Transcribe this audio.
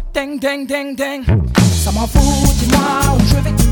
Ding, ding, ding, ding. Ça m'en fout, dis-moi où je vais.